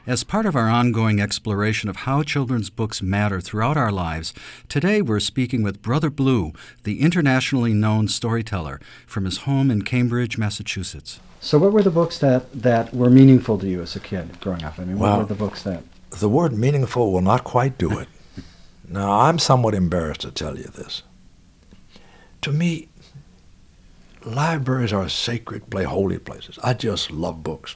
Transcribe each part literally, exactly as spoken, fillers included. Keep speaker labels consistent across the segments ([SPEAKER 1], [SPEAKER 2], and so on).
[SPEAKER 1] As part of our ongoing exploration of how children's books matter throughout our lives, today we're speaking with Brother Blue, the internationally known storyteller, from his home in Cambridge, Massachusetts.
[SPEAKER 2] So what were the books that, that were meaningful to you as a kid growing up? I mean,
[SPEAKER 3] well,
[SPEAKER 2] what were the books that...
[SPEAKER 3] The word meaningful will not quite do it. Now, I'm somewhat embarrassed to tell you this. To me, libraries are sacred, play holy places. I just love books.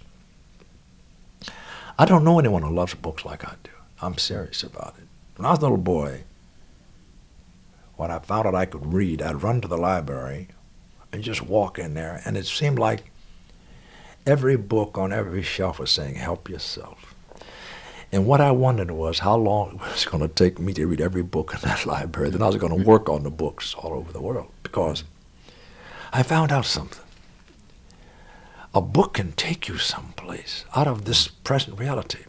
[SPEAKER 3] I don't know anyone who loves books like I do. I'm serious about it. When I was a little boy, when I found out I could read, I'd run to the library and just walk in there, and it seemed like every book on every shelf was saying, help yourself. And what I wondered was how long it was going to take me to read every book in that library. Then I was going to work on the books all over the world, because I found out something. A book can take you someplace out of this present reality.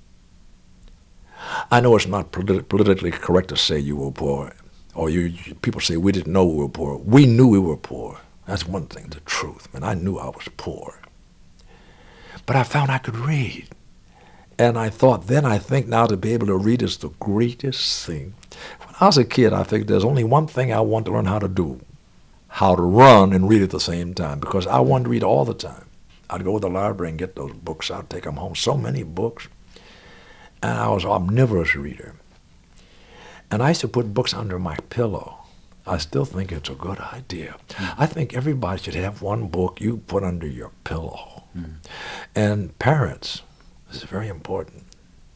[SPEAKER 3] I know it's not politi- politically correct to say you were poor, or you, you people say we didn't know we were poor. We knew we were poor. That's one thing, the truth. I mean, I knew I was poor. But I found I could read. And I thought then, I think now, to be able to read is the greatest thing. When I was a kid, I think there's only one thing I wanted to learn how to do, how to run and read at the same time, because I wanted to read all the time. I'd go to the library and get those books out, take them home, so many books. And I was an omnivorous reader. And I used to put books under my pillow. I still think it's a good idea. Mm. I think everybody should have one book you put under your pillow. Mm. And parents, this is very important,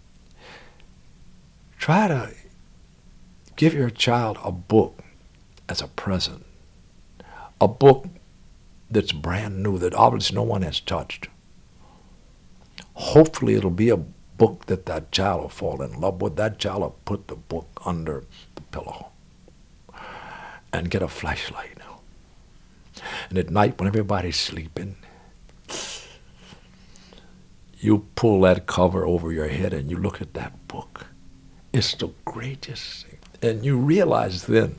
[SPEAKER 3] try to give your child a book as a present, a book that's brand new, that obviously no one has touched. Hopefully it'll be a book that that child will fall in love with. That child will put the book under the pillow and get a flashlight. And at night when everybody's sleeping, you pull that cover over your head and you look at that book. It's the greatest thing. And you realize then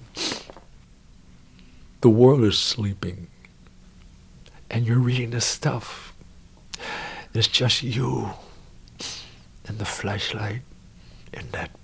[SPEAKER 3] the world is sleeping. And you're reading this stuff. It's just you and the flashlight in that